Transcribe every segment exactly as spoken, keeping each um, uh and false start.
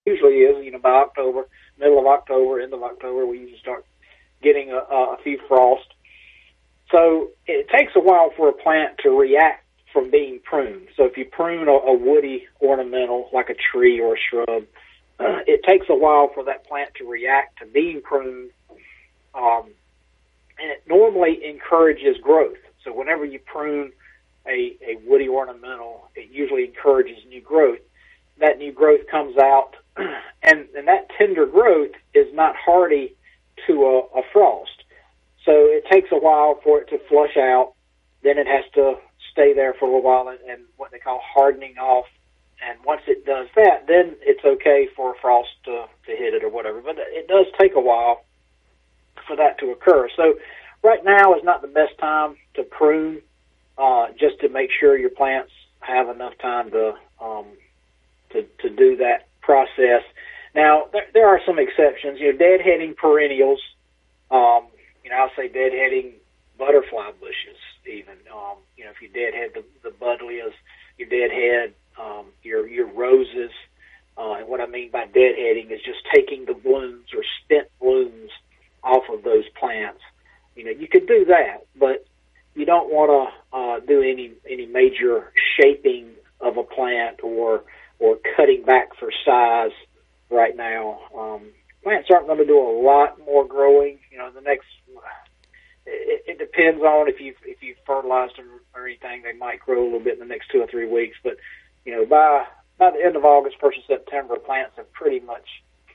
usually is, you know, by October, middle of October, end of October, we usually start getting a, a few frost. So it takes a while for a plant to react from being pruned. So if you prune a, a woody ornamental like a tree or a shrub, uh, it takes a while for that plant to react to being pruned, um, and it normally encourages growth. So whenever you prune a, a woody ornamental, it usually encourages new growth. That new growth comes out, and, and that tender growth is not hardy to a, a frost. So it takes a while for it to flush out. Then it has to stay there for a while and, and what they call hardening off. And once it does that, then it's okay for a frost to, to hit it or whatever. But it does take a while for that to occur. So right now is not the best time to prune, uh, just to make sure your plants have enough time to um, to, to do that process. Now, there, there are some exceptions. You know, deadheading perennials, um, you know, I'll say deadheading butterfly bushes even. Um, you know, if you deadhead the, the buddleias, you deadhead um, your, your roses. Uh, and what I mean by deadheading is just taking the blooms or spent blooms off of those plants. You know, you could do that, but you don't want to uh, do any any major shaping of a plant or or cutting back for size right now. Um, plants aren't going to do a lot more growing. You know, the next it, it depends on if you if you fertilized them or anything. They might grow a little bit in the next two or three weeks, but you know, by by the end of August, first of September, plants have pretty much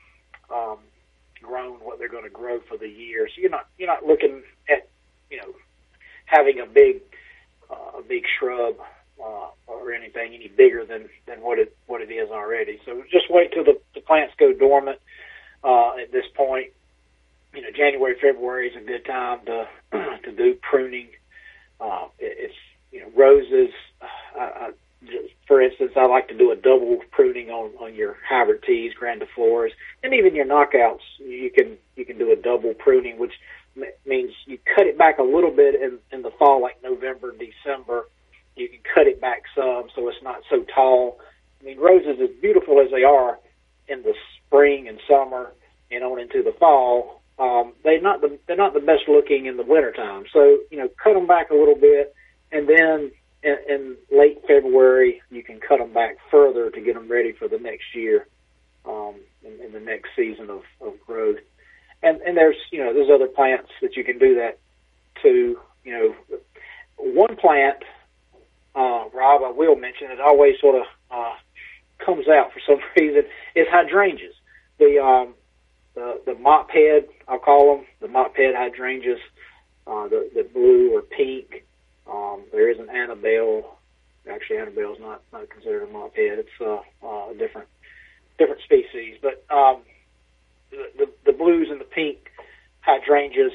um, grown what they're going to grow for the year. So you're not you're not looking at you know having a big uh, a big shrub uh, or anything any bigger than, than what it what it is already. So just wait till the, the plants go dormant. Uh, at this point, you know, January, February is a good time to to do pruning. Uh, it, it's you know roses. I, I, just, for instance, I like to do a double pruning on, on your hybrid teas, grandifloras, and even your knockouts. You can you can do a double pruning, which m- means you cut it back a little bit in, in the fall, like November, December. You can cut it back some so it's not so tall. I mean, roses, as beautiful as they are in the spring and summer and on into the fall, um, they're not the they're not the best looking in the wintertime. So you know, cut them back a little bit, and then in, in late February you can cut them back further to get them ready for the next year, um, in, in the next season of, of growth. And and there's you know there's other plants that you can do that too. You know, one plant, uh, Rob, I will mention, it always sort of uh, comes out for some reason, is hydrangeas. The um, the the mop head, I'll call them the mop head hydrangeas, uh, the the blue or pink. Um, there is an Annabelle. Actually, Annabelle is not, not considered a mop head. It's uh, uh, a different different species. But um, the, the the blues and the pink hydrangeas,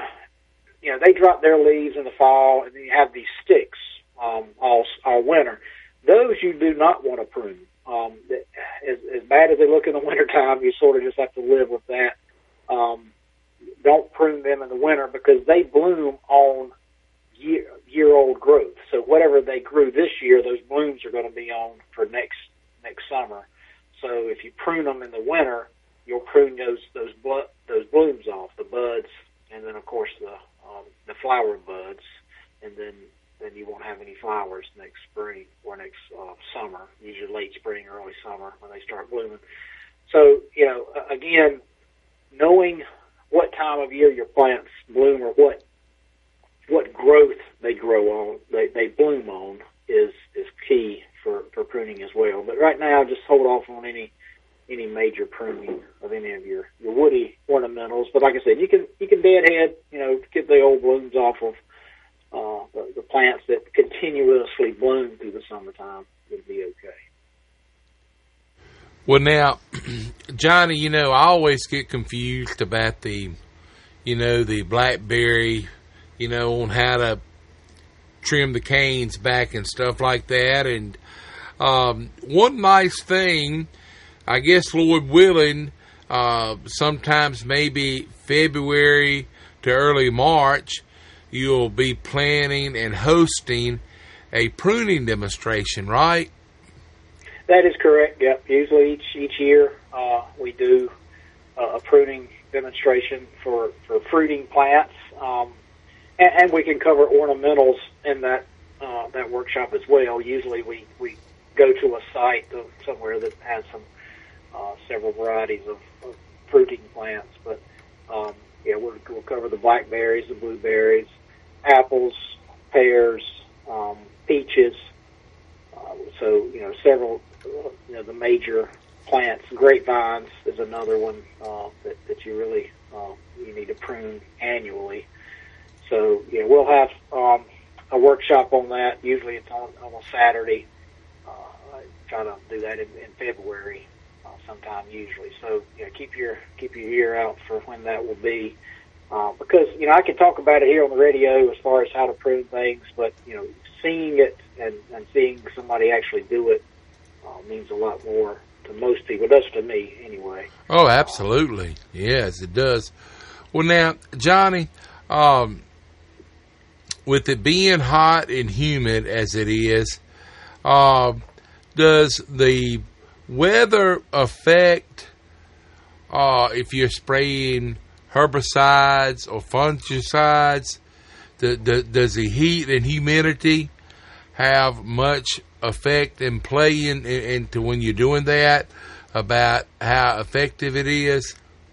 you know, they drop their leaves in the fall, and then you have these sticks um, all all winter. Those you do not want to prune. Um, as, as bad as they look in the wintertime, you sort of just have to live with that. Um, don't prune them in the winter because they bloom on year, year-old growth. So whatever they grew this year, those blooms are going to be on for next next summer. So if you prune them in the winter, you'll prune those those blo- those blooms off, the buds, and then of course the um, the flower buds, and then then you won't have any flowers next spring or next uh, summer, usually late spring or early summer when they start blooming. So, you know, again, knowing what time of year your plants bloom or what what growth they grow on, they, they bloom on, is is key for, for pruning as well. But right now, just hold off on any any major pruning of any of your, your woody ornamentals. But like I said, you can you can deadhead, you know, get the old blooms off of Uh, the, the plants that continuously bloom through the summertime would be okay. Well, now, Johnny, you know, I always get confused about the, you know, the blackberry, you know, on how to trim the canes back and stuff like that. And um, one nice thing, I guess, Lord willing, uh, sometimes maybe February to early March, you'll be planning and hosting a pruning demonstration, right? That is correct. Yep. Usually each each year uh, we do uh, a pruning demonstration for, for fruiting plants, um, and, and we can cover ornamentals in that uh, that workshop as well. Usually we, we go to a site of somewhere that has some uh, several varieties of, of fruiting plants, but um, yeah, we'll, we'll cover the blackberries, the blueberries, apples, pears, um, peaches. Uh, so you know, several uh, you know the major plants. Grapevines is another one uh, that that you really uh, you need to prune annually. So yeah, we'll have um, a workshop on that. Usually it's on, on a Saturday. Uh, I try to do that in, in February uh, sometime usually. So yeah, keep your keep your ear out for when that will be. Uh, because, you know, I can talk about it here on the radio as far as how to prune things, but, you know, seeing it and, and seeing somebody actually do it uh, means a lot more to most people. It does to me, anyway. Oh, absolutely. Uh, yes, it does. Well, now, Johnny, um, with it being hot and humid as it is, uh, does the weather affect uh, if you're spraying herbicides or fungicides? The, the, does the heat and humidity have much effect in playing into when you're doing that about how effective it is?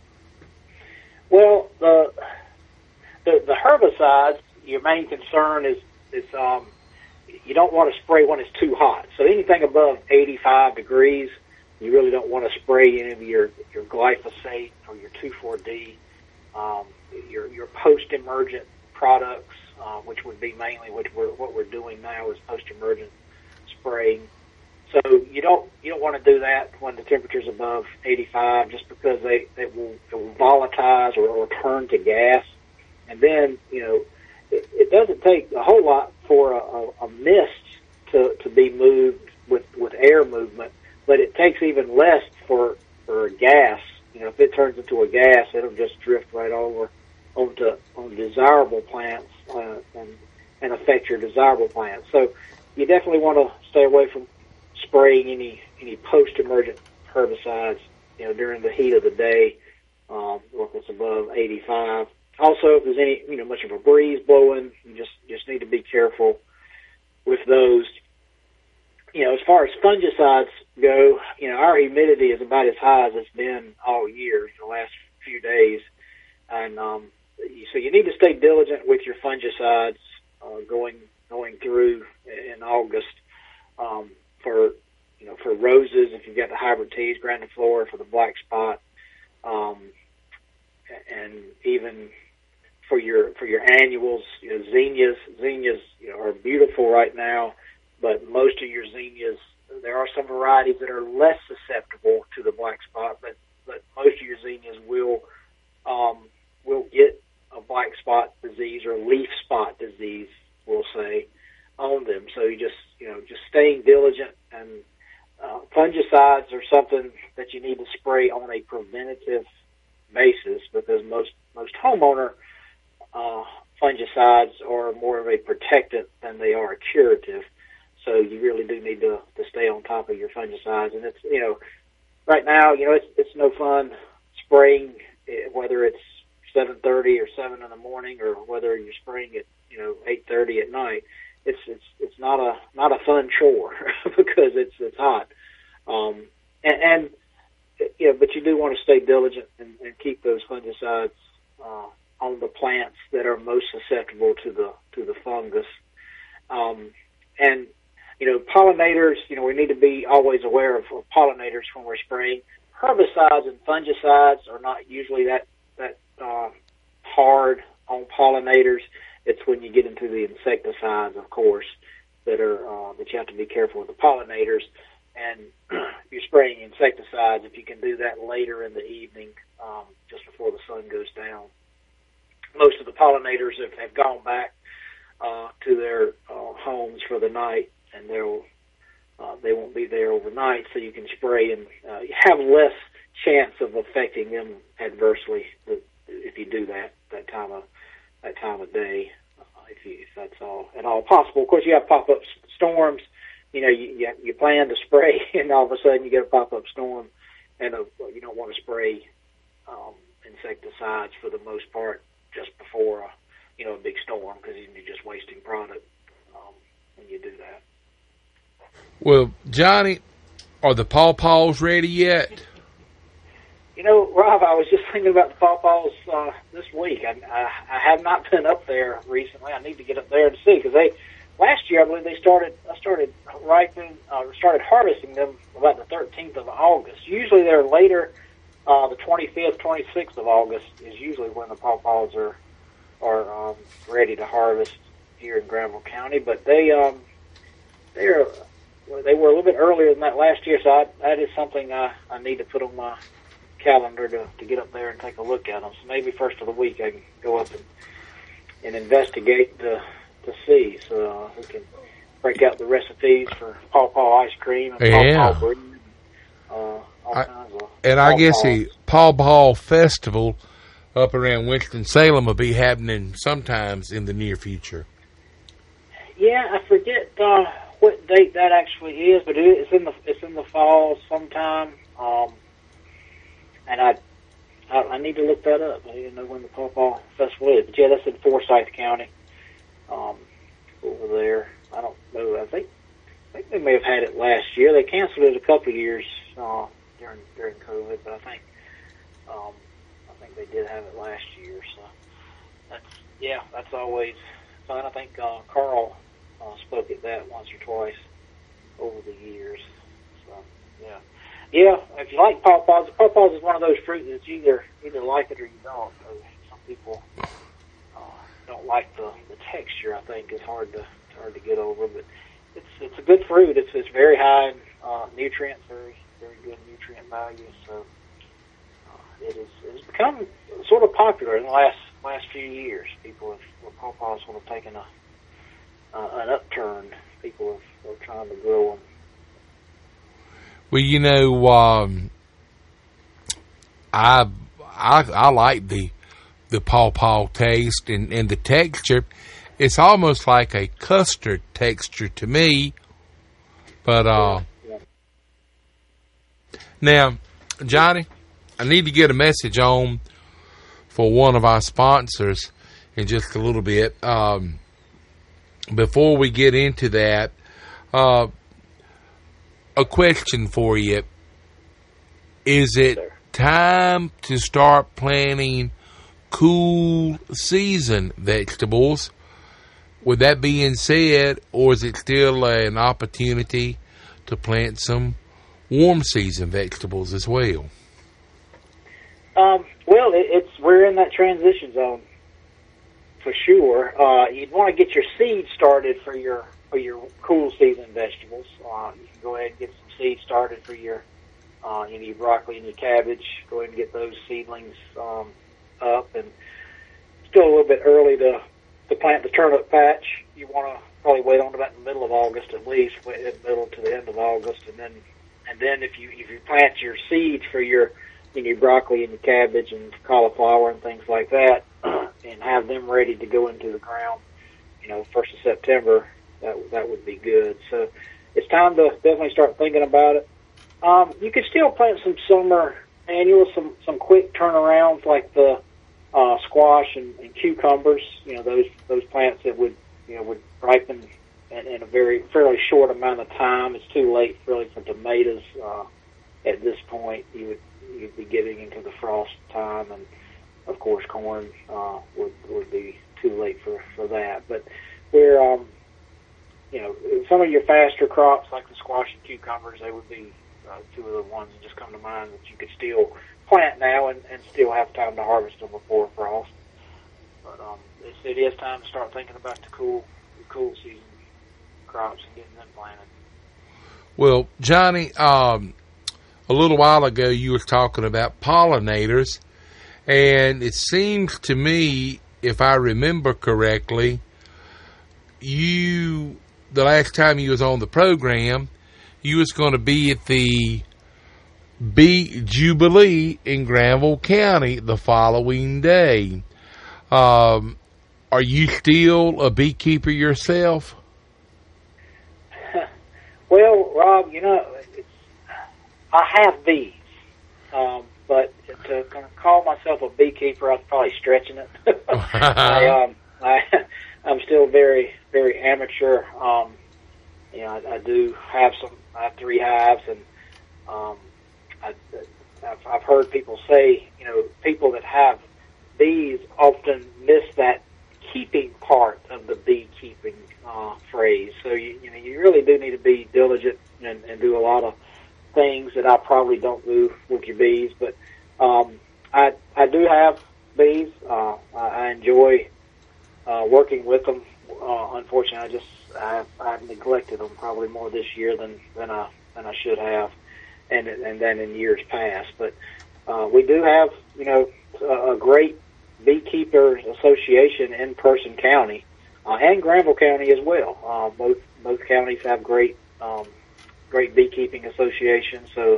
Well, the the, the herbicides, your main concern is is um, you don't want to spray when it's too hot. So anything above eighty-five degrees, you really don't want to spray any of your your glyphosate or your two four D. Um, your your post-emergent products, uh, which would be mainly what we're what we're doing now is post-emergent spraying. So you don't you don't want to do that when the temperature's above eighty-five, just because they, they will it will volatilize or, or turn to gas. And then you know it, it doesn't take a whole lot for a, a, a mist to, to be moved with, with air movement, but it takes even less for for a gas. You know, if it turns into a gas, it'll just drift right over onto on desirable plants uh, and and affect your desirable plants. So you definitely want to stay away from spraying any any post-emergent herbicides, you know, during the heat of the day, um, or if it's above eighty-five. Also, if there's any you know much of a breeze blowing, you just just need to be careful with those. You know, as far as fungicides go, you know, our humidity is about as high as it's been all year, the last few days. And um, so you need to stay diligent with your fungicides uh, going going through in August um, for, you know, for roses, if you've got the hybrid teas, grandiflora for the black spot, um, and even for your for your annuals, you know, zinnias. Zinnias you know, are beautiful right now. But most of your zinnias, there are some varieties that are less susceptible to the black spot, but, but most of your zinnias will um, will get a black spot disease or leaf spot disease, we'll say, on them. So you just you know just staying diligent, and uh, fungicides are something that you need to spray on a preventative basis, because most most homeowner uh, fungicides are more of a protectant than they are a curative. So you really do need to, to stay on top of your fungicides. And it's, you know, right now, you know, it's it's no fun spraying, whether it's seven thirty or seven in the morning, or whether you're spraying at, you know, eight thirty at night. It's it's it's not a not a fun chore because it's it's hot. Um, and, and you know, but you do want to stay diligent and, and keep those fungicides uh, on the plants that are most susceptible to the to the fungus. Um, and You know, pollinators, you know, we need to be always aware of, of pollinators when we're spraying. Herbicides and fungicides are not usually that, that uh, hard on pollinators. It's when you get into the insecticides, of course, that are uh, that you have to be careful with the pollinators. And if you're spraying insecticides, if you can do that later in the evening, um, just before the sun goes down. Most of the pollinators have, have gone back uh, to their uh, homes for the night, and they'll uh, they won't be there overnight, so you can spray and uh, you have less chance of affecting them adversely if you do that that time of that time of day, uh, if you if that's all at all possible. Of course, you have pop-up storms. You know, you you, you plan to spray, and all of a sudden you get a pop-up storm, and uh, you don't want to spray um, insecticides for the most part just before a, you know, a big storm, because you're just wasting product um, when you do that. Well, Johnny, are the pawpaws ready yet? You know, Rob, I was just thinking about the pawpaws uh, this week. I, I, I have not been up there recently. I need to get up there to see, because they last year I believe they started. I started ripening, uh, started harvesting them about the thirteenth of August. Usually they're later. Uh, the twenty-fifth, twenty-sixth of August is usually when the pawpaws are are um, ready to harvest here in Granville County. But they um, they're they were a little bit earlier than that last year, so I, that is something I, I need to put on my calendar to, to get up there and take a look at them. So maybe first of the week I can go up and, and investigate to to see, so uh, we can break out the recipes for pawpaw ice cream and yeah. pawpaw bread. Uh, all I, kinds of and I guess the Pawpaw Festival up around Winston-Salem will be happening sometimes in the near future. Yeah, I forget uh, what date that actually is, but it's in the it's in the fall sometime. Um, and I, I I need to look that up. I didn't know when the Pawpaw Festival is, but yeah, that's in Forsyth County. Um, over there, I don't know. I think I think they may have had it last year. They canceled it a couple of years uh, during during COVID, but I think um, I think they did have it last year. So that's yeah, that's always fun. I think uh, Carl uh, spoke at that once or twice over the years. So yeah, yeah. If you like pawpaws, pawpaws is one of those fruits that you either either like it or you don't. So some people uh, don't like the, the texture. I think is hard to hard to get over, but it's it's a good fruit. It's it's very high in uh, nutrients, very very good nutrient value. So uh, it is it's become sort of popular in the last last few years. People have well, pawpaws sort of taken a uh, an upturn. People have, are trying to grow them. Well, you know, um, I I I like the the pawpaw taste and, and the texture. It's almost like a custard texture to me. But uh, Yeah. now, Johnny, I need to get a message on for one of our sponsors in just a little bit. Um, before we get into that, uh, a question for you. Is it time to start planting cool season vegetables? With that being said, or is it still an opportunity to plant some warm season vegetables as well? Um, well, it, it's we're in that transition zone for sure. Uh, you'd want to get your seed started for your for your cool season vegetables. Uh, you can go ahead and get some seed started for your uh, you know, your broccoli and your cabbage. Go ahead and get those seedlings um, up, and still a little bit early to. To plant the turnip patch. You want to probably wait on about the middle of August at least, wait at middle to the end of August, and then and then if you if you plant your seeds for your you know, your broccoli and your cabbage and cauliflower and things like that, and have them ready to go into the ground, you know, first of September, that that would be good. So it's time to definitely start thinking about it. Um, you could still plant some summer annuals, some some quick turnarounds like the Uh, squash and, and cucumbers, you know, those those plants that would, you know, would ripen in, in a very fairly short amount of time. It's too late really for tomatoes uh, at this point. You would you'd be getting into the frost time, and of course corn uh, would would be too late for, for that. But we're um, you know, some of your faster crops like the squash and cucumbers, they would be uh, two of the ones that just come to mind that you could still plant now and, and still have time to harvest them before frost. But um, it's, it is time to start thinking about the cool, the cool season crops and getting them planted. Well, Johnny, um, a little while ago you were talking about pollinators, and it seems to me, if I remember correctly, you the last time you was on the program, you was going to be at the Bee Jubilee in Granville County the following day. Um, are you still a beekeeper yourself? Well, Rob, you know, it's, I have bees. Um, but to call myself a beekeeper, I was probably stretching it. I, um, I, I'm still very, very amateur. Um, you know, I, I do have some. I have three hives, and um, I, I've, I've heard people say, you know, people that have bees often miss that keeping part of the beekeeping uh, phrase. So you, you know, you really do need to be diligent and, and do a lot of things that I probably don't do with your bees. But um, I I do have bees. Uh, I enjoy uh, working with them. Uh, unfortunately, I just I, I've neglected them probably more this year than than I than I should have, and and then in years past. But uh, we do have, you know, a, a great Beekeepers Association in Person County uh, and Granville County as well. Uh, both both counties have great um, great beekeeping associations. So,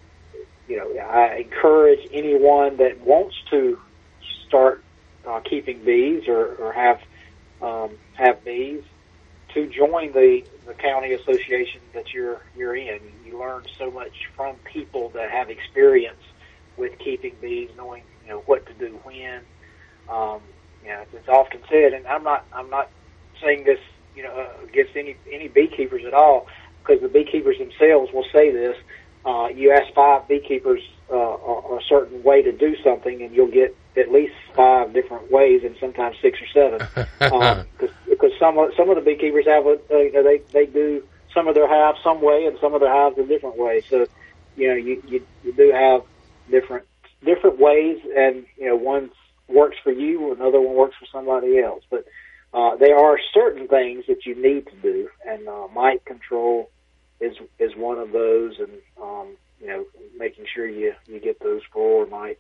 you know, I encourage anyone that wants to start uh, keeping bees or, or have um, have bees to join the, the county association that you're you're in. You learn so much from people that have experience with keeping bees, knowing, you know, what to do when. Um, you know, it's often said, and I'm not, I'm not saying this, you know, uh, against any any beekeepers at all, because the beekeepers themselves will say this. Uh, you ask five beekeepers uh, a, a certain way to do something, and you'll get at least five different ways, and sometimes six or seven. um, cause, because some of some of the beekeepers have a, uh, you know, they they do some of their hives some way, and some of their hives a different way. So, you know, you you, you do have different different ways, and you know, one's works for you, another one works for somebody else. But uh, there are certain things that you need to do, and uh, mite control is is one of those, and um, you know, making sure you, you get those spore mites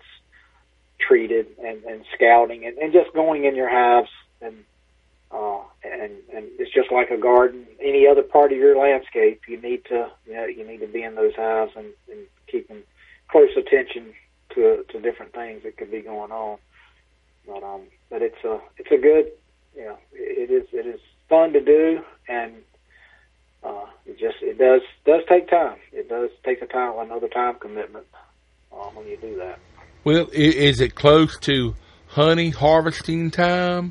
treated, and, and scouting, and, and just going in your hives, and uh, and and it's just like a garden, any other part of your landscape. You need to, you know, you need to be in those hives and, and keeping close attention to to different things that could be going on. But um, but it's a it's a good, you know, it is it is fun to do, and uh, it just it does does take time. It does take a time another time commitment uh, when you do that. Well, is it close to honey harvesting time?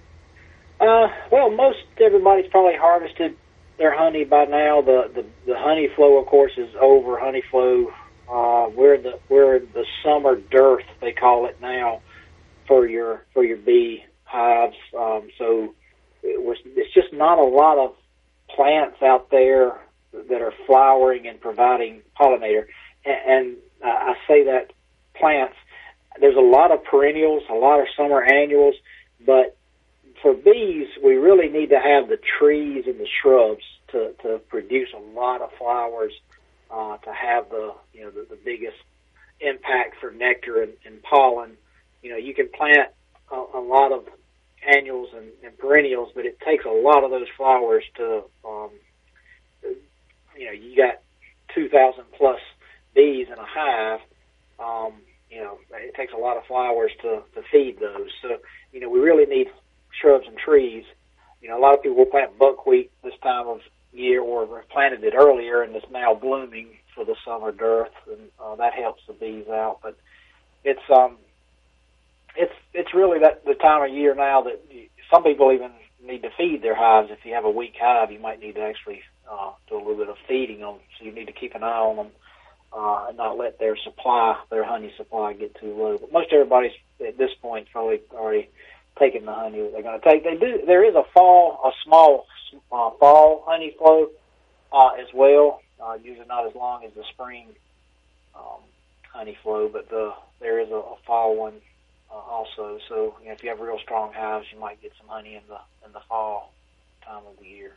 Uh, well, most everybody's probably harvested their honey by now. The the, the honey flow, of course, is over. Honey flow, uh, we're the we're in the summer dearth, they call it now, for your for your bee hives. Um, so it was, it's just not a lot of plants out there that are flowering and providing pollinator. And, and uh, I say that plants, there's a lot of perennials, a lot of summer annuals, but for bees, we really need to have the trees and the shrubs to, to produce a lot of flowers, uh, to have the, you know, the, the biggest impact for nectar and, and pollen. You know, you can plant a, a lot of annuals and, and perennials, but it takes a lot of those flowers to, um, you know, you got two thousand plus bees in a hive. Um, you know, it takes a lot of flowers to, to feed those. So, you know, we really need shrubs and trees. You know, a lot of people will plant buckwheat this time of year, or planted it earlier, and it's now blooming for the summer dearth, and uh, that helps the bees out. But it's um, it's it's really that the time of year now that you, some people even need to feed their hives. If you have a weak hive, you might need to actually uh, do a little bit of feeding them. So you need to keep an eye on them uh, and not let their supply, their honey supply, get too low. But most everybody's at this point probably already taking the honey that they're going to take. They do. There is a fall, a small uh, fall honey flow uh, as well. Uh, usually not as long as the spring um, honey flow, but the, there is a, a fall one uh, also. So, you know, if you have real strong hives, you might get some honey in the in the fall time of the year.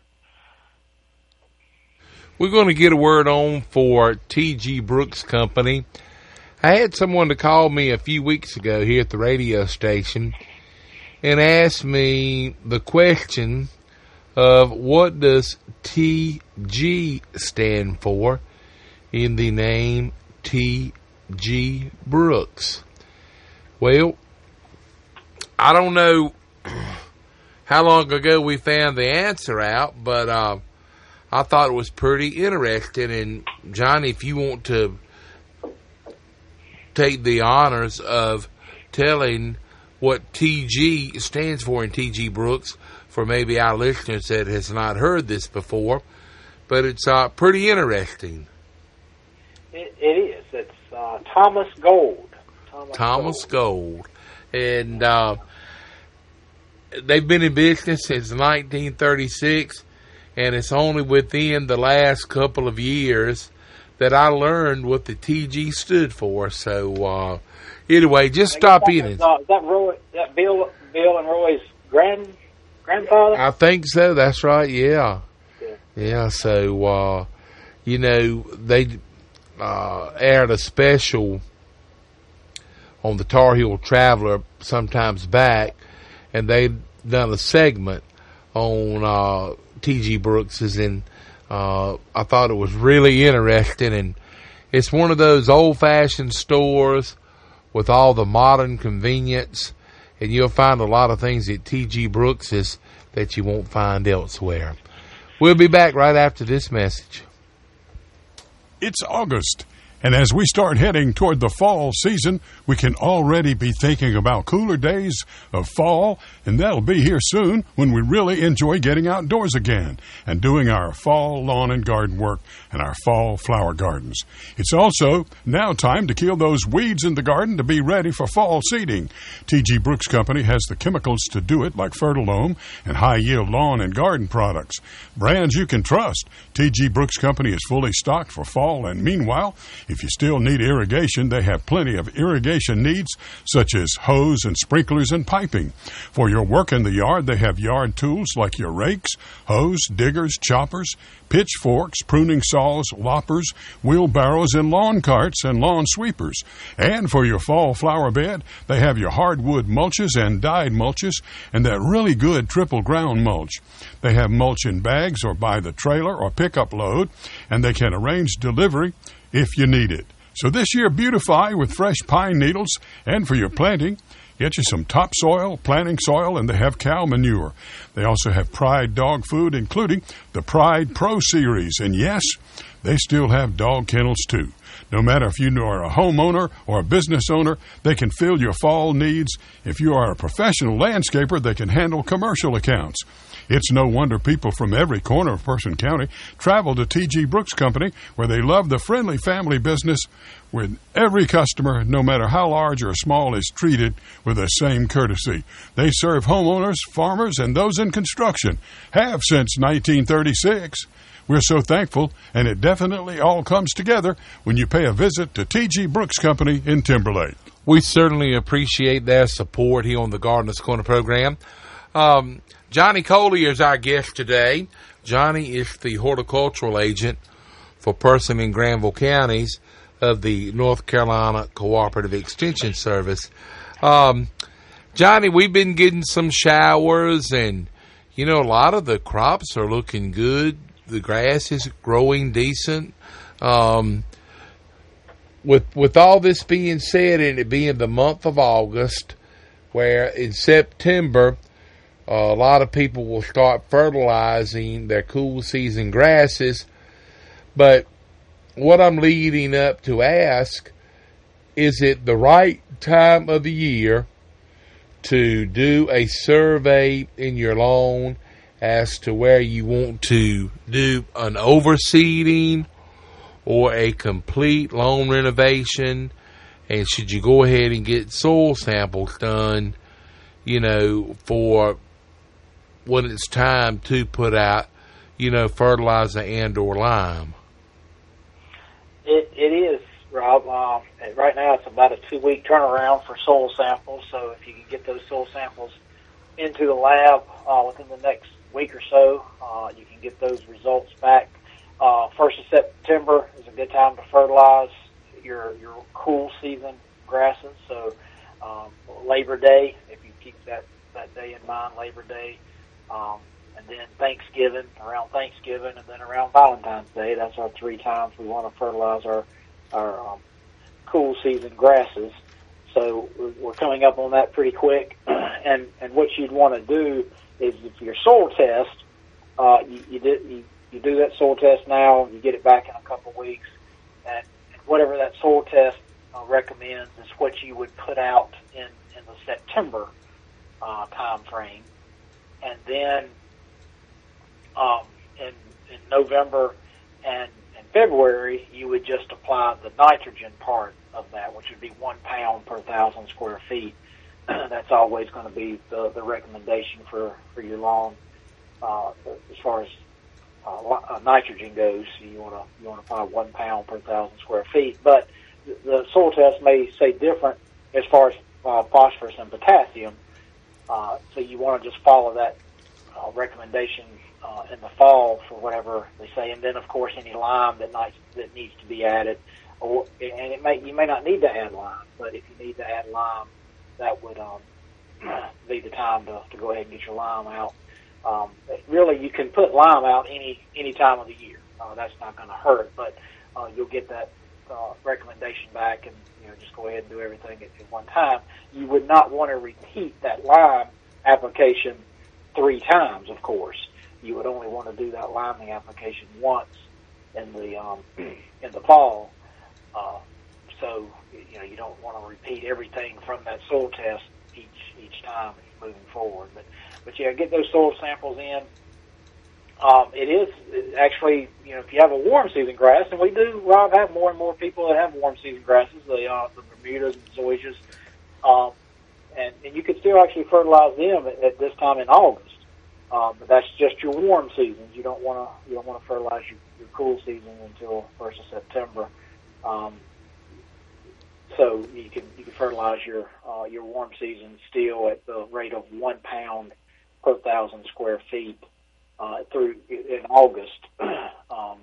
We're going to get a word on for T G Brooks Company. I had someone to call me a few weeks ago here at the radio station and asked me the question of what does T G stand for in the name T G Brooks. Well, I don't know how long ago we found the answer out, but uh, I thought it was pretty interesting. And Johnny, if you want to take the honors of telling what T G stands for in T G Brooks for maybe our listeners that has not heard this before, but it's uh, pretty interesting. It, it is. It's uh, Thomas Gold. Thomas, Thomas Gold. Gold. And uh, they've been in business since nineteen thirty-six, and it's only within the last couple of years that I learned what the T G stood for. So, uh, anyway, just stop in. Is uh, that Roy? That Bill, Bill and Roy's grand grandfather? I think so. That's right. Yeah, yeah. yeah so, uh, you know, they uh, aired a special on the Tar Heel Traveler sometimes back, and they done a segment on uh, T G Brooks's, and uh, I thought it was really interesting. And it's one of those old-fashioned stores with all the modern convenience, and you'll find a lot of things at T G Brooks's that you won't find elsewhere. We'll be back right after this message. It's August, and as we start heading toward the fall season, we can already be thinking about cooler days of fall, and that'll be here soon when we really enjoy getting outdoors again and doing our fall lawn and garden work and our fall flower gardens. It's also now time to kill those weeds in the garden to be ready for fall seeding. T G Brooks Company has the chemicals to do it, like Fertilome and high-yield lawn and garden products. Brands you can trust. T G Brooks Company is fully stocked for fall, and meanwhile, if you still need irrigation, they have plenty of irrigation needs, such as hose and sprinklers and piping. For your work in the yard, they have yard tools like your rakes, hose, diggers, choppers, pitchforks, pruning saws, loppers, wheelbarrows, and lawn carts and lawn sweepers. And for your fall flower bed, they have your hardwood mulches and dyed mulches and that really good triple ground mulch. They have mulch in bags or by the trailer or pickup load, and they can arrange delivery if you need it. So this year, beautify with fresh pine needles, and for your planting, get you some topsoil, planting soil, and they have cow manure. They also have Pride dog food, including the Pride Pro Series. And yes, they still have dog kennels, too. No matter if you are a homeowner or a business owner, they can fill your fall needs. If you are a professional landscaper, they can handle commercial accounts. It's no wonder people from every corner of Person County travel to T G Brooks Company, where they love the friendly family business with every customer, no matter how large or small, is treated with the same courtesy. They serve homeowners, farmers, and those in construction. Have since nineteen thirty-six. We're so thankful, and it definitely all comes together when you pay a visit to T G Brooks Company in Timberlake. We certainly appreciate their support here on the Gardener's Corner program. Um, Johnny Coley is our guest today. Johnny is the horticultural agent for Person and Granville counties of the North Carolina Cooperative Extension Service. Um, Johnny, we've been getting some showers, and, you know, a lot of the crops are looking good. The grass is growing decent. Um, with with all this being said, and it being the month of August, where in September, Uh, a lot of people will start fertilizing their cool season grasses. But what I'm leading up to ask, is it the right time of the year to do a survey in your lawn as to where you want to do an overseeding or a complete lawn renovation? And should you go ahead and get soil samples done, you know, for when it's time to put out, you know, fertilizer and or lime? It, it is, Rob. Um, right now it's about a two-week turnaround for soil samples, so if you can get those soil samples into the lab uh, within the next week or so, uh, you can get those results back. Uh, first of September is a good time to fertilize your, your cool season grasses, so um, Labor Day, if you keep that, that day in mind, Labor Day, Um, and then Thanksgiving, around Thanksgiving, and then around Valentine's Day. That's our three times we want to fertilize our, our um, cool season grasses. So we're coming up on that pretty quick. and and what you'd want to do is, if your soil test, uh, you you, did, you you do that soil test now. You get it back in a couple of weeks, and whatever that soil test uh, recommends is what you would put out in, in the September uh, time frame. And then um, in, in November and in February, you would just apply the nitrogen part of that, which would be one pound per thousand square feet. That's always going to be the, the recommendation for, for your lawn uh, as far as uh, uh, nitrogen goes. So you want to you want to apply one pound per thousand square feet. But the, the soil test may say different as far as uh, phosphorus and potassium. Uh, so you want to just follow that uh, recommendation uh, in the fall for whatever they say, and then of course any lime that nice, that needs to be added. Or, and it may you may not need to add lime, but if you need to add lime, that would um, be the time to, to go ahead and get your lime out. Um, really, you can put lime out any any time of the year. Uh, that's not going to hurt, but uh, you'll get that uh, recommendation back, and you know just go ahead and do everything at, at one time. You would not want to repeat that lime application three times, of course. You would only want to do that liming application once in the um, in the fall. Uh, so you know you don't want to repeat everything from that soil test each each time moving forward. But but yeah, get those soil samples in. Um, it is actually you know if you have a warm season grass, and we do, Rob, have more and more people that have warm season grasses, the uh, the Bermudas and zoysias, um, and and you could still actually fertilize them at, at this time in August. Uh, but that's just your warm seasons. You don't want to you don't want to fertilize your, your cool season until first of September. Um, so you can you can fertilize your uh, your warm season still at the rate of one pound per thousand square feet uh, through in August. um,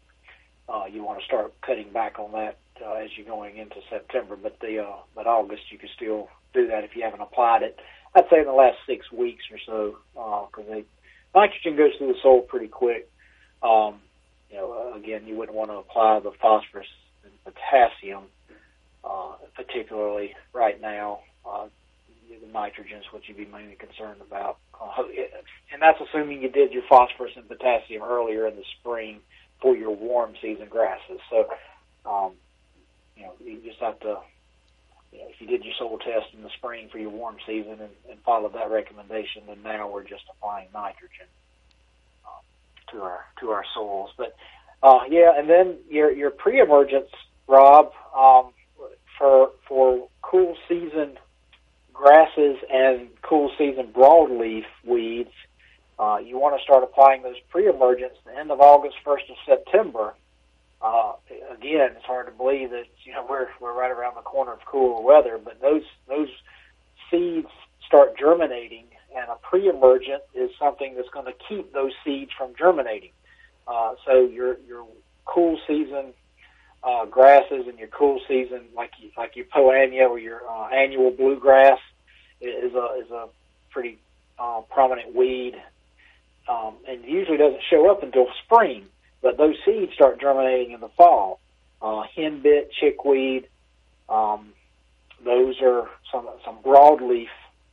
uh, you want to start cutting back on that uh, as you're going into September, but the uh, but August you can still do that if you haven't applied it. I'd say in the last six weeks or so, because uh, nitrogen goes through the soil pretty quick. Um, you know, uh, again, you wouldn't want to apply the phosphorus and potassium, uh, particularly right now. Uh, the nitrogen is what you'd be mainly concerned about, uh, and that's assuming you did your phosphorus and potassium earlier in the spring for your warm season grasses. So, um, you know, you just have to. You know, if you did your soil test in the spring for your warm season and, and followed that recommendation, then now we're just applying nitrogen uh, to our to our soils. But uh, yeah, and then your your pre-emergence, Rob, um, for for cool season grasses and cool season broadleaf weeds, uh, you want to start applying those pre-emergence the end of August, first of September. Uh, again, it's hard to believe that you know we're we're right around the corner of cooler weather, but those those seeds start germinating, and a pre-emergent is something that's going to keep those seeds from germinating. Uh, so your your cool season uh, grasses and your cool season, like you, like your poania or your uh, annual bluegrass, is a is a pretty uh, prominent weed, um, and usually doesn't show up until spring. But those seeds start germinating in the fall. Uh, henbit, chickweed, um, those are some some broadleaf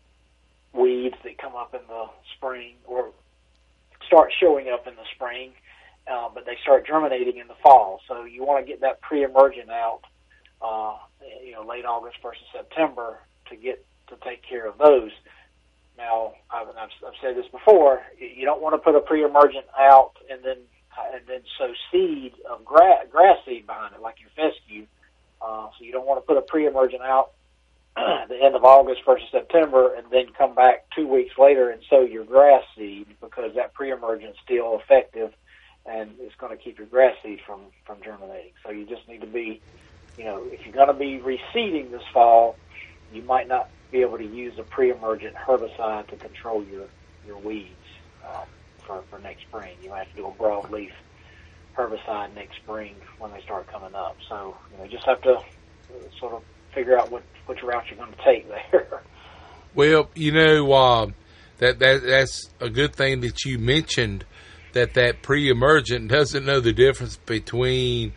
weeds that come up in the spring or start showing up in the spring, uh, but they start germinating in the fall. So you want to get that pre-emergent out, uh, you know, late August, first of September to get to take care of those. Now, I've, I've, I've said this before. You don't want to put a pre-emergent out and then and then sow seed of grass, grass seed behind it, like your fescue. Uh, so you don't want to put a pre-emergent out at the end of August, first of September, and then come back two weeks later and sow your grass seed, because that pre-emergent is still effective and it's going to keep your grass seed from, from germinating. So you just need to be, you know, if you're going to be reseeding this fall, you might not be able to use a pre-emergent herbicide to control your, your weeds. Um, For, for next spring. You might have to do a broadleaf herbicide next spring when they start coming up. So, you know, just have to sort of figure out what, which route you're going to take there. Well, you know, uh, that, that that's a good thing that you mentioned that that pre-emergent doesn't know the difference between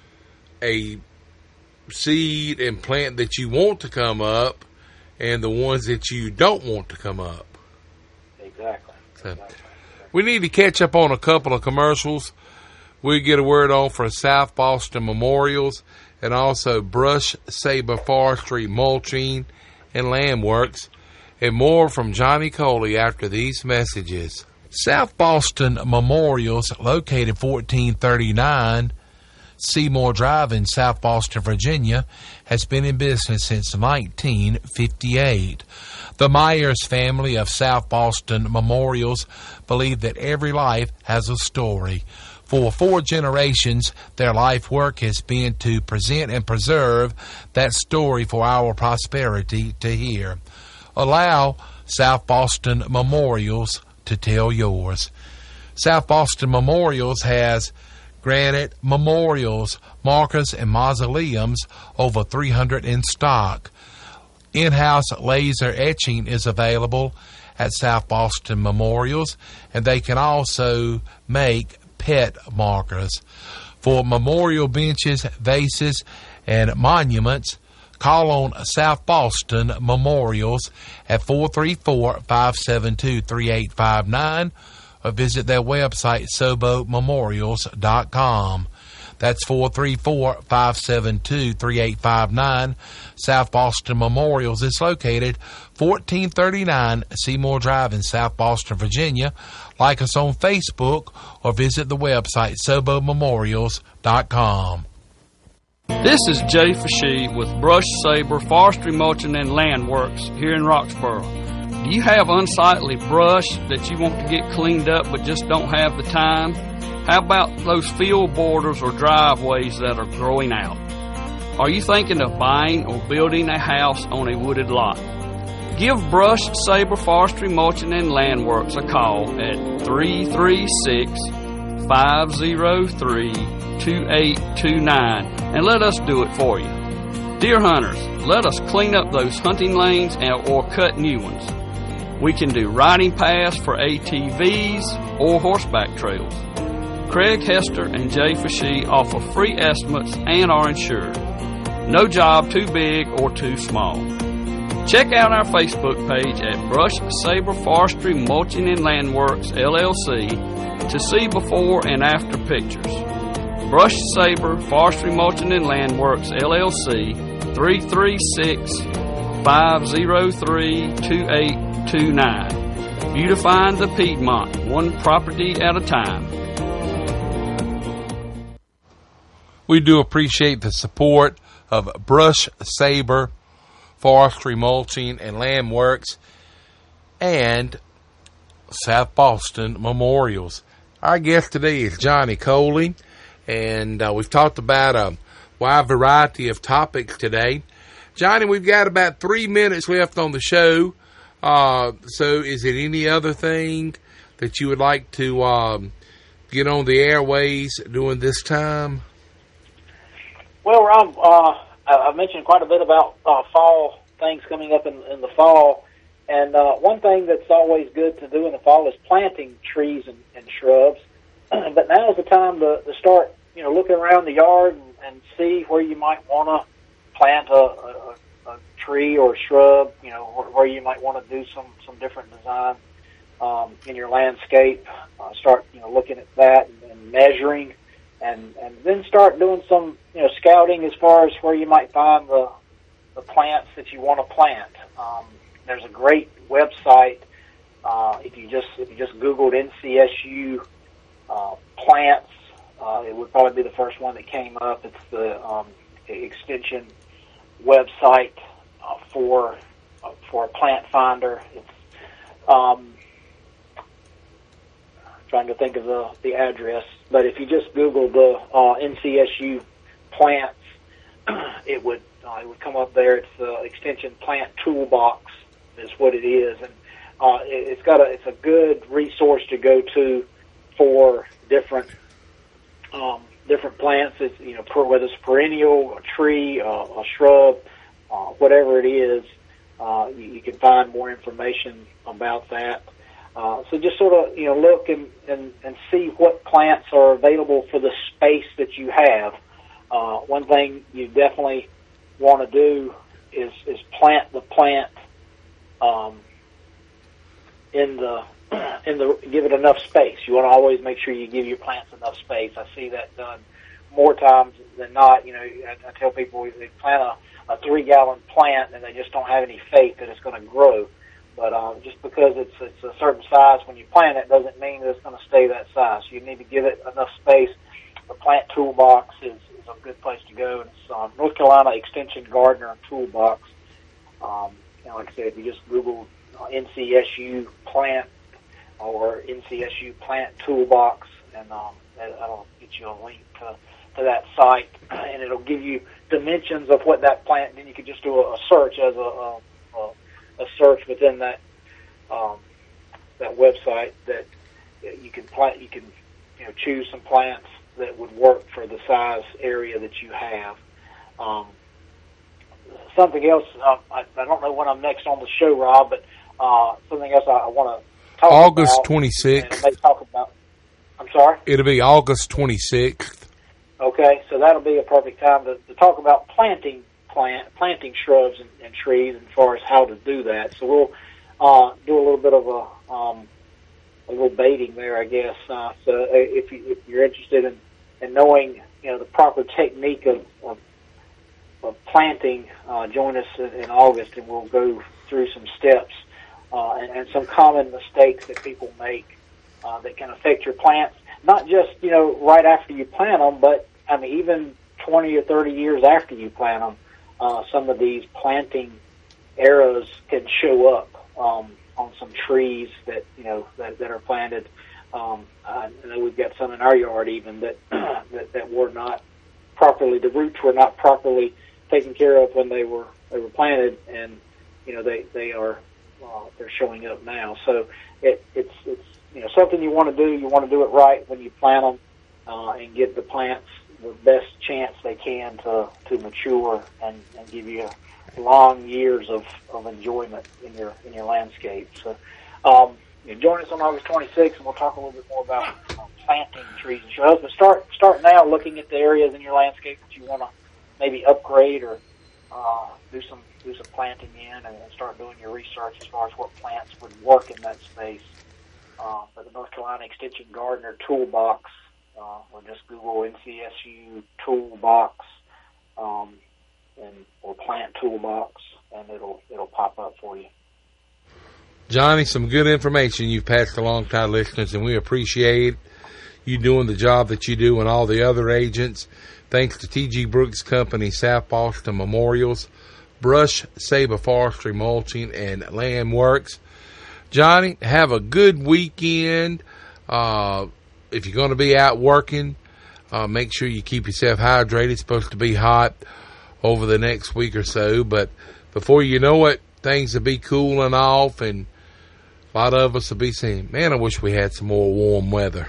a seed and plant that you want to come up and the ones that you don't want to come up. Exactly. So, exactly. We need to catch up on a couple of commercials. We get a word on from South Boston Memorials, and also Brush Saber Forestry Mulching and Land Works, and more from Johnny Coley after these messages. South Boston Memorials, located fourteen thirty-nine Seymour Drive in South Boston, Virginia, has been in business since nineteen fifty-eight. The Myers family of South Boston Memorials believe that every life has a story. For four generations, their life work has been to present and preserve that story for our prosperity to hear. Allow South Boston Memorials to tell yours. South Boston Memorials has granite memorials, markers, and mausoleums, over three hundred in stock. In-house laser etching is available at South Boston Memorials, and they can also make pet markers. For memorial benches, vases, and monuments, call on South Boston Memorials at four three four, five seven two, three eight five nine or visit their website, sobo memorials dot com. That's four three four, five seven two, three eight five nine. South Boston Memorials is located fourteen thirty-nine Seymour Drive in South Boston, Virginia. Like us on Facebook or visit the website, sobo memorials dot com. This is Jay Fashee with Brush Saber Forestry Mulching and Land Works here in Roxboro. Do you have unsightly brush that you want to get cleaned up but just don't have the time? How about those field borders or driveways that are growing out? Are you thinking of buying or building a house on a wooded lot? Give Brush Saber Forestry Mulching and Land Works a call at three three six, five zero three, two eight two nine and let us do it for you. Deer hunters, let us clean up those hunting lanes and, or cut new ones. We can do riding paths for A T Vs or horseback trails. Craig Hester and Jay Fashee offer free estimates and are insured. No job too big or too small. Check out our Facebook page at Brush Saber Forestry Mulching and Land Works, L L C to see before and after pictures. Brush Saber Forestry Mulching and Land Works, L L C, three three six, five zero three, two eight two nine. Beautifying the Piedmont, one property at a time. We do appreciate the support of Brush Saber Forestry Mulching and Land Works and South Boston Memorials. Our guest today is Johnny Coley, and uh, we've talked about a wide variety of topics today. Johnny, we've got about three minutes left on the show. Uh, so is it any other thing that you would like to um, get on the airways during this time? Well, Rob, uh, I mentioned quite a bit about uh, fall things coming up in, in the fall, and uh, one thing that's always good to do in the fall is planting trees and, and shrubs. But now is the time to, to start, you know, looking around the yard and, and see where you might want to plant a, a, a tree or a shrub, you know, where, where you might want to do some, some different design um, in your landscape. Uh, start, you know, looking at that and, and measuring. And, and then start doing some, you know, scouting as far as where you might find the the plants that you want to plant. Um, there's a great website. Uh, if you just if you just Googled N C S U uh, plants, uh, it would probably be the first one that came up. It's the um, extension website uh, for uh, for a plant finder. It's um, trying to think of the the address. But if you just Google the uh, N C S U plants, it would uh, it would come up there. It's the Extension Plant Toolbox is what it is, and uh, it, it's got a it's a good resource to go to for different um, different plants. It's, you know, per, whether it's perennial, a tree, uh, a shrub, uh, whatever it is, uh, you, you can find more information about that. Uh, so just sort of, you know, look and, and, and see what plants are available for the space that you have. Uh, one thing you definitely want to do is, is plant the plant um, in the in the give it enough space. You want to always make sure you give your plants enough space. I see that done more times than not, you know, I, I tell people they plant a, a three-gallon plant and they just don't have any faith that it's going to grow. But uh, just because it's it's a certain size when you plant it doesn't mean that it's going to stay that size. So you need to give it enough space. The Plant Toolbox is, is a good place to go. It's um, North Carolina Extension Gardener Toolbox. Um, you know, like I said, if you just Google uh, N C S U plant or N C S U Plant Toolbox, and um, that, that'll get you a link to, to that site, and it'll give you dimensions of what that plant. Then you can just do a, a search as a, a, a a search within that um, that website that you can plant. You can you know choose some plants that would work for the size area that you have. Um, something else, uh, I, I don't know when I'm next on the show, Rob, but uh, something else I, I want to talk August about. August twenty-sixth. May talk about. I'm sorry? It'll be August twenty-sixth. Okay, so that'll be a perfect time to, to talk about planting plant planting shrubs and, and trees, and as far as how to do that. So we'll uh, do a little bit of a um, a little baiting there, I guess. Uh, so if, you, if you're interested in, in knowing, you know, the proper technique of, of, of planting, uh, join us in, in August, and we'll go through some steps uh, and, and some common mistakes that people make uh, that can affect your plants. Not just, you know, right after you plant them, but I mean even twenty or thirty years after you plant them. Uh, some of these planting errors can show up um, on some trees that you know that, that are planted. Um, I know we've got some in our yard even that, that that were not properly. The roots were not properly taken care of when they were they were planted, and you know they they are uh, they're showing up now. So it, it's it's you know something you want to do. You want to do it right when you plant them uh, and get the plants the best chance they can to, to mature and, and give you long years of, of enjoyment in your in your landscape. So um, you know, join us on August twenty-sixth, and we'll talk a little bit more about um, planting trees and shrubs. But start start now looking at the areas in your landscape that you want to maybe upgrade or uh, do some do some planting in, and, and start doing your research as far as what plants would work in that space. Uh, for the North Carolina Extension Gardener Toolbox, Uh, or just Google N C S U Toolbox um, and or Plant Toolbox, and it'll it'll pop up for you. Johnny, some good information you've passed along to our listeners, and we appreciate you doing the job that you do and all the other agents. Thanks to T G Brooks Company, South Boston Memorials, Brush Saber Forestry Mulching, and Land Works. Johnny, have a good weekend. Uh, If you're going to be out working, uh, make sure you keep yourself hydrated. It's supposed to be hot over the next week or so. But before you know it, things will be cooling off, and a lot of us will be saying, man, I wish we had some more warm weather.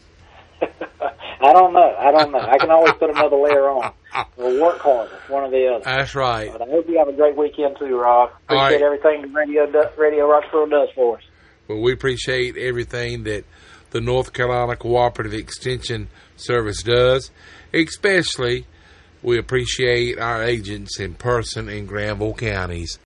I don't know. I don't know. I can always put another layer on. We'll work harder, one or the other. That's right. But I hope you have a great weekend too, Rob. Appreciate right. everything the Radio, Radio Roxboro does for us. Well, we appreciate everything that the North Carolina Cooperative Extension Service does. Especially, we appreciate our agents in Person and Granville counties.